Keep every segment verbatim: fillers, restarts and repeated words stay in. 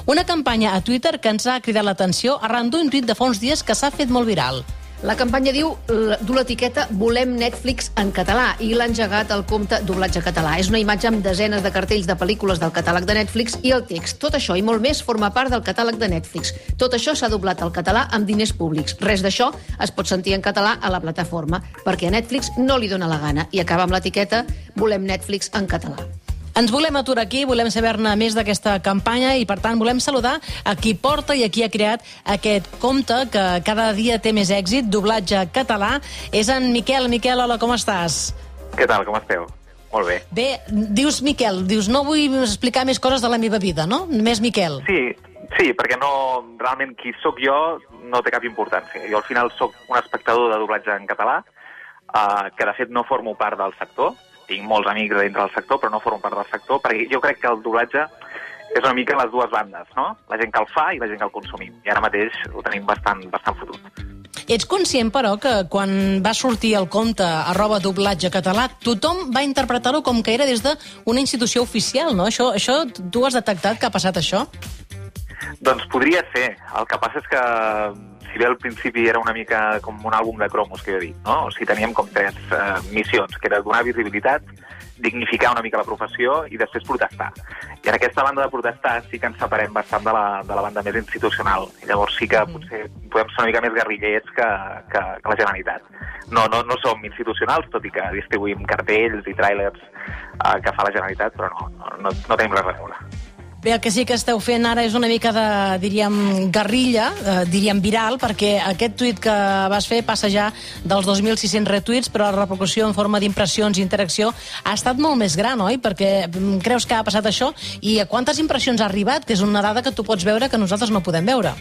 Una campanya a Twitter que ens ha cridat l'atenció arran d'un tuit de fa uns dies que s'ha fet molt viral. La campanya diu, du l'etiqueta Volem Netflix en català i l'ha engegat el compte Doblatge Català. És una imatge amb desenes de cartells de pel·lícules del catàleg de Netflix i el text. Tot això i molt més forma part del catàleg de Netflix. Tot això s'ha doblat al català amb diners públics. Res d'això es pot sentir en català a la plataforma, perquè a Netflix no li dóna la gana i acaba amb l'etiqueta Volem Netflix en català. Ens volem aturar aquí, volem saber-ne més d'aquesta campanya i, per tant, volem saludar a qui porta i a qui ha creat aquest compte que cada dia té més èxit, Doblatge Català. És en Miquel. Miquel, hola, com estàs? Què tal, com esteu? Molt bé. Bé, dius Miquel, dius no vull explicar més coses de la meva vida, no? Només Miquel. Sí, sí, perquè no, realment qui sóc jo no té cap importància. Jo al final sóc un espectador de doblatge en català, eh, que de fet no formo part del sector. Tinc molts amics dintre del sector, però no formo part del sector, perquè jo crec que el doblatge és una mica les dues bandes, no? La gent que el fa i la gent que el consumim. I ara mateix ho tenim bastant, bastant fotut. Ets conscient, però, que quan va sortir el compte arroba doblatge català, tothom va interpretar-ho com que era des d'una institució oficial, no? Això, això tu has detectat que ha passat això? Doncs podria ser. El que passa és que si bé al principi era una mica com un àlbum de cromos, que jo dic, no? O sigui, teníem com tres eh, missions, que era donar visibilitat, dignificar una mica la professió i després protestar. I en aquesta banda de protestar sí que ens separem bastant de la, de la banda més institucional. I llavors sí que potser podem ser una mica més guerrillers que, que, que la Generalitat. No, no, no som institucionals, tot i que distribuïm cartells i tràilers eh, que fa la Generalitat, però no, no, no, no tenim res a veure. Bé, el que sí que esteu fent ara és una mica de, diríem, guerrilla, eh, diríem viral, perquè aquest tuit que vas fer passa ja dels dos mil sis-cents retuits, però la repercussió en forma d'impressions i interacció ha estat molt més gran, oi? Perquè creus que ha passat això? I a quantes impressions ha arribat? Que és una dada que tu pots veure que nosaltres no podem veure.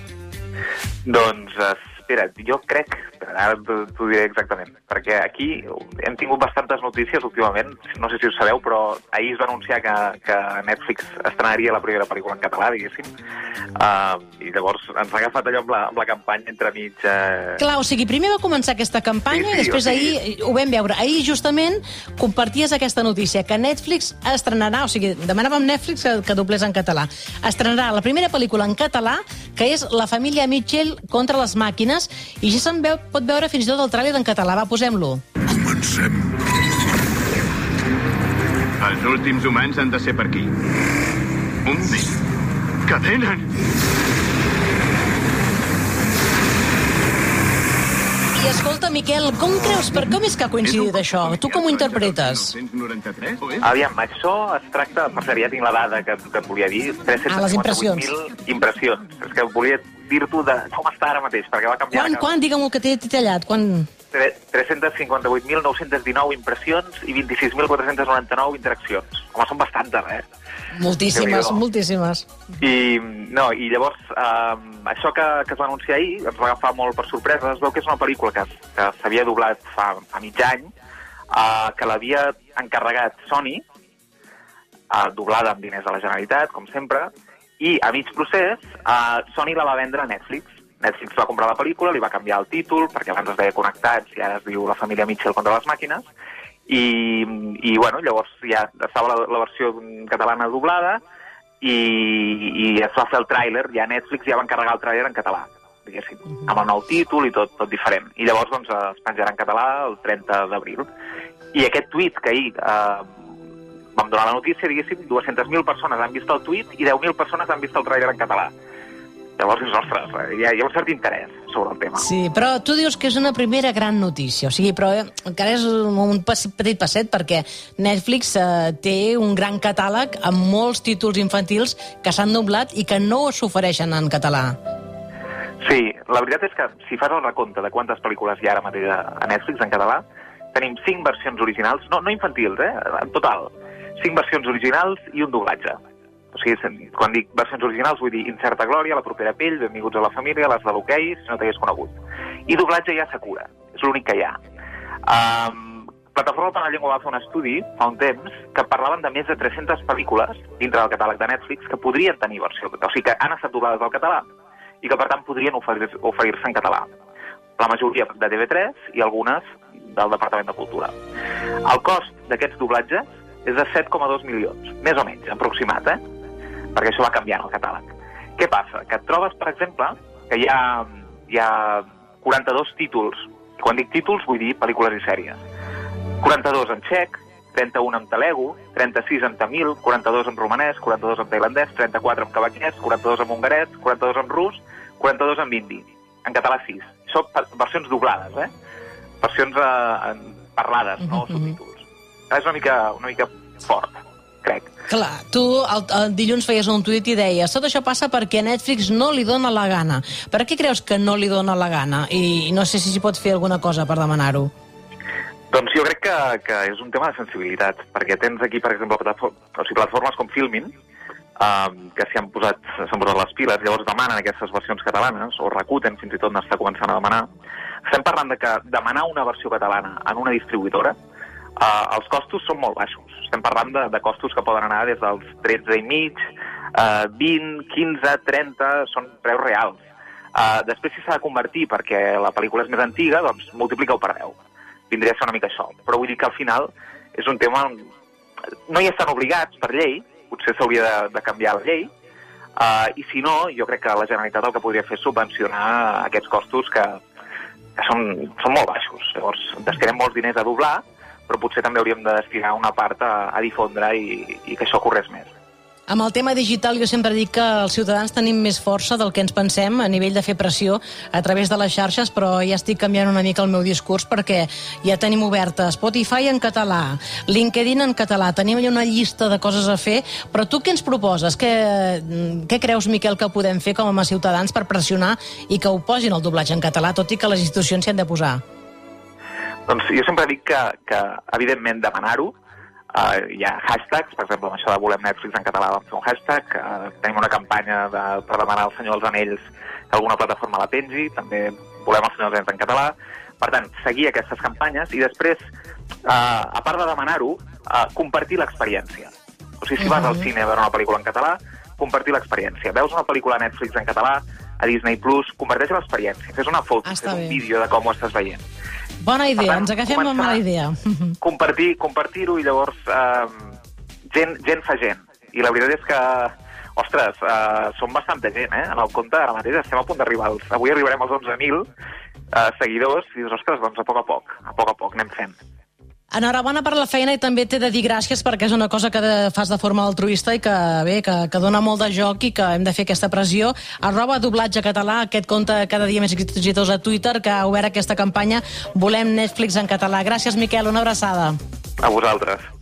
Doncs, espera, jo crec... Ara t'ho diré exactament, perquè aquí hem tingut bastantes notícies últimament, no sé si ho sabeu, però ahir es va anunciar que, que Netflix estrenaria la primera pel·lícula en català, diguéssim, uh, i llavors ens ha agafat allò amb la, amb la campanya entremig... Uh... Clar, o sigui, primer va començar aquesta campanya sí, sí, i després o sigui... ahir ho vam veure. Ahir justament comparties aquesta notícia, que Netflix estrenarà, o sigui, demanàvem Netflix que, que doblés en català, estrenarà la primera pel·lícula en català, que és La família Mitchell contra les màquines, i ja se'n veu pot veure fins i tot el tràiler en català. Va, posem-lo. Comencem. Els últims humans han de ser per aquí. Un moment. Que venen! I escolta, Miquel, com creus, per com és que ha coincidit això? Tu com ho interpretes? Aviam, això es tracta... Per cert, ja tinc la dada que, que et volia dir. Ah, les impressions. tres-cents cinquanta-vuit mil impressions. És que volia dir-t'ho de com està ara mateix, perquè va canviar... Quan, quan? Digue'm-ho, que t'he tallat. Quan... tres-cents cinquanta-vuit mil nou-cents dinou impressions i vint-i-sis mil quatre-cents noranta-nou interaccions. Home, són bastantes, eh? Moltíssimes, moltíssimes. I, no, i llavors, eh, això que, que es va anunciar ahir ens va agafar molt per sorpresa. Es veu que és una pel·lícula que, que s'havia doblat fa, fa mig any, eh, que l'havia encarregat Sony, eh, doblada amb diners de la Generalitat, com sempre, i a mig procés, eh, Sony la va vendre a Netflix. Netflix va comprar la pel·lícula, li va canviar el títol, perquè abans es deia Connectats i ara es diu La família Mitchell contra les màquines, i, i bueno, llavors ja estava la, la versió catalana doblada i, i es va fer el tràiler, ja Netflix ja va encarregar el tràiler en català, diguéssim, amb el nou títol i tot, tot diferent. I llavors doncs, es penjarà en català el trenta d'abril. I aquest tuit que ahir eh, vam donar la notícia, diguéssim, dues-centes mil persones han vist el tuit i deu mil persones han vist el tràiler en català. Llavors, ostres, hi ha, hi ha un cert interès sobre el tema. Sí, però tu dius que és una primera gran notícia, o sigui, però eh, encara és un petit passet perquè Netflix eh, té un gran catàleg amb molts títols infantils que s'han doblat i que no s'ofereixen en català. Sí, la veritat és que si fas el recompte de quantes pel·lícules hi ha ara mateix a Netflix en català, tenim cinc versions originals, no, no infantils, eh, en total, cinc versions originals i un doblatge. O sigui, quan dic versions originals vull dir Incerta Glòria, La propera pell, Benvinguts a la família, Les de l'hoquei, Si no t'hagués conegut. I doblatge ja Sakura, és l'únic que hi ha. Um, Plataforma per la Llengua va fer un estudi fa un temps que parlaven de més de tres-centes pel·lícules dintre del catàleg de Netflix que podrien tenir versió, o sigui que han estat doblades al català i que per tant podrien oferir-se oferir en català. La majoria de T V tres i algunes del Departament de Cultura. El cost d'aquests doblatges és de set coma dos milions, més o menys, aproximat, eh? Perquè això va canviant el catàleg. Què passa? Que et trobes, per exemple, que hi ha, hi ha quaranta-dos títols. Quan dic títols vull dir pel·lícules i sèries. quaranta-dos en txec, trenta-un en telegu, trenta-sis en tamil, quaranta-dos en romanès, quaranta-dos en tailandès, trenta-quatre en quebequès, quaranta-dos en hongarès, quaranta-dos en rus, quaranta-dos en hindi. En català sis. Això versions doblades, eh? Versions eh, parlades, no subtítols. És una mica, una mica fort, crec. Clar, tu el, el dilluns feies un tuit i deies tot això passa perquè a Netflix no li dona la gana. Per què creus que no li dona la gana? I, i no sé si s'hi pot fer alguna cosa per demanar-ho. Doncs jo crec que, que és un tema de sensibilitat, perquè tens aquí, per exemple, plataform, o sigui, plataformes com Filmin, um, que s'hi han posat, s'han posat les piles, llavors demanen aquestes versions catalanes, o Rakuten fins i tot n'està començant a demanar. Estem parlant de que demanar una versió catalana en una distribuïdora, uh, els costos són molt baixos. Estem parlant de, de costos que poden anar des dels tretze i mig, uh, vint, quinze, trenta, són preus reals. Uh, després, si s'ha de convertir perquè la pel·lícula és més antiga, doncs multiplica-ho per deu. Vindria a ser una mica això. Però vull dir que al final és un tema on no hi estan obligats per llei, potser s'hauria de, de canviar la llei, uh, i si no, jo crec que la Generalitat el que podria fer és subvencionar aquests costos que, que són, són molt baixos. Llavors, destinem molts diners a doblar, però potser també hauríem de destinar una part a, a difondre i, i que això corrés més. Amb el tema digital jo sempre dic que els ciutadans tenim més força del que ens pensem a nivell de fer pressió a través de les xarxes, però ja estic canviant una mica el meu discurs perquè ja tenim oberta Spotify en català, LinkedIn en català, tenim allà una llista de coses a fer, però tu què ens proposes? Què, què creus, Miquel, que podem fer com a ciutadans per pressionar i que ho posin el doblatge en català, tot i que les institucions s'hi han de posar? Doncs jo sempre dic que, que evidentment, demanar-ho. Uh, hi ha hashtags, per exemple, amb això de Volem Netflix en català vam fer un hashtag, uh, tenim una campanya de, per demanar al Senyor dels Anells que alguna plataforma la pengi, també volem el Senyor dels Anells en català. Per tant, seguir aquestes campanyes i després, uh, a part de demanar-ho, uh, compartir l'experiència. O sigui, si vas al cine a veure una pel·lícula en català, compartir l'experiència. Veus una pel·lícula a Netflix en català, a Disney Plus, comparteix l'experiència. Fes una foto, ah, fes un bé. vídeo de com ho estàs veient. Bona idea, tant, ens agafem amb mala idea. Compartir, compartir-ho i llavors eh, gent, gent fa gent. I la veritat és que, ostres, eh, som bastanta gent, eh? En el compte ara mateix estem a punt d'arribar als... Avui arribarem als onze mil eh, seguidors i dius, ostres, doncs a poc a poc, a poc a poc anem fent. Enhorabona per la feina i també t'he de dir gràcies perquè és una cosa que fas de forma altruista i que, bé, que, que dona molt de joc i que hem de fer aquesta pressió. Arroba doblatge català, aquest compte cada dia més exitós a Twitter que ha obert aquesta campanya Volem Netflix en català. Gràcies, Miquel, una abraçada. A vosaltres.